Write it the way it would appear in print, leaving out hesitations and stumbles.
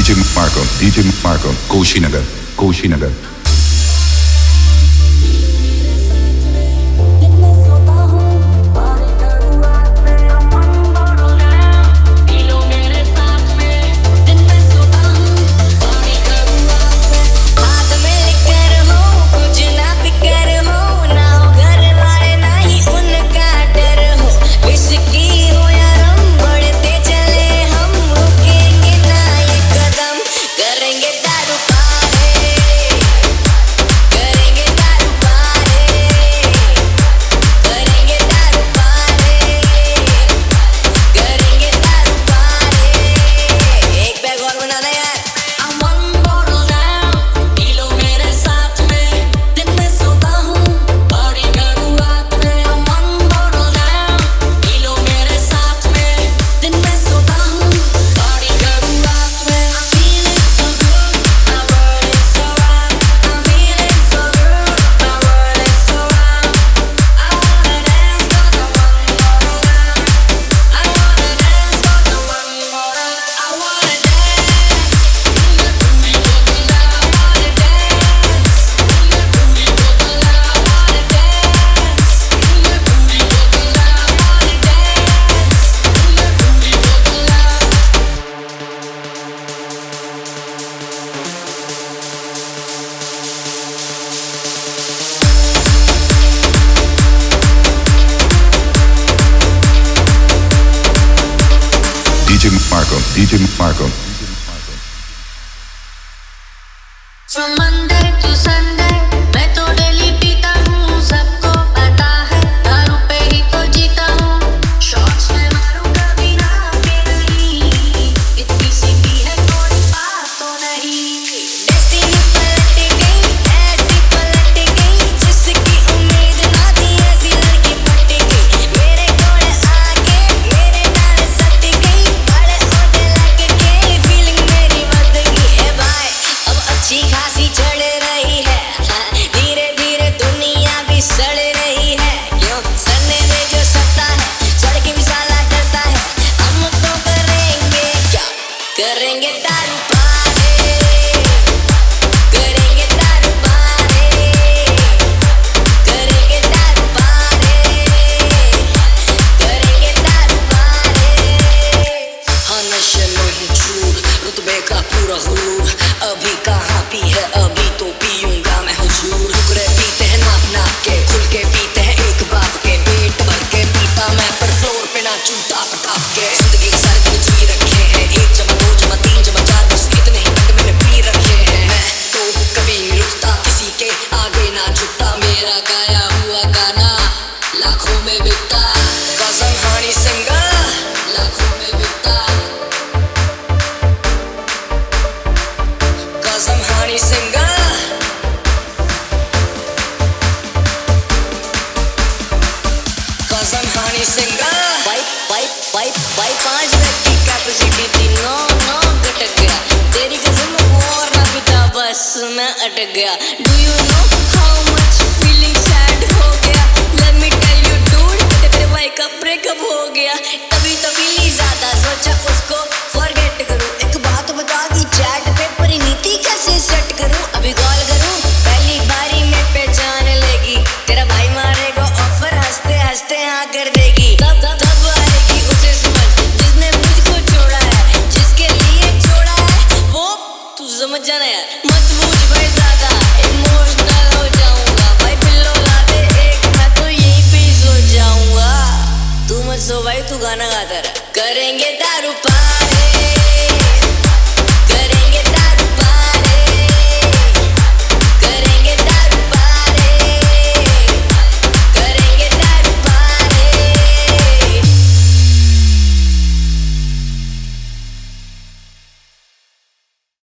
DJ Marco, Kushinagar, Kushinagar. DJ Marco. From Monday to Sunday, मैं तो daily पीता हूँ, सबको पता है, दारू पे ही तो जीता हूँ। शॉट्स में मारूं कभी ना के नहीं, इतनी सी भी है कोई बात तो नहीं। डेस्टिनी पलट गई, ऐसी पलट गई, जिसकी उम्मीद ना थी ऐसी लड़की पट गई। मेरे कोल आके मेरे नाल सट गई, बड़े ओढ़े लग के फीलिंग मेरी बद गई। ए भाई अब अच्छी खासी चढ़ रही है, धीरे धीरे दुनिया भी सड़ रही है। क्यों सड़ने में जो सत्ता है, सड़ के भी साला डरता है। हम तो करेंगे क्या, करेंगे दारू पारे, करेंगे दारू पारे, करेंगे दारू पारे, करेंगे दारू पारे। हाँ नशे में हूँ चूर, रुतबे का पूरा हुरूर, अभी कहाँ पी है, अभी तो पीऊंगा मैं हुजूर। टुकड़े पीते हैं नाप नाप के, खुल के पीते हैं एक बाप के, पेट भर के पीता मैं पर फ्लोर पे नाचूं टाप टाप के। जिंदगी के सारे दिन जी रखे हैं, 1 जमा 2 जमा 3 जमा 4 बस इतने ही तक मैंने पी रखे हैं। मैं तो कभी नहीं रुकता, किसी के आगे ना झुकता, मेरा गाया हुआ गाना लाखों में बिकता। कसम हानी सिंगर लाखों में बिकता, कसम हानी सिंगर, कसम हानी सिंगर। पाइप 5 लाख की कैपेसिटी थी, नो घटक गया। तेरी कसम और ना पिता, बस मैं अटक गया। Do you know how much feeling sad हो गया, let me tell you dude, तेरे भाई का ब्रेकअप हो गया।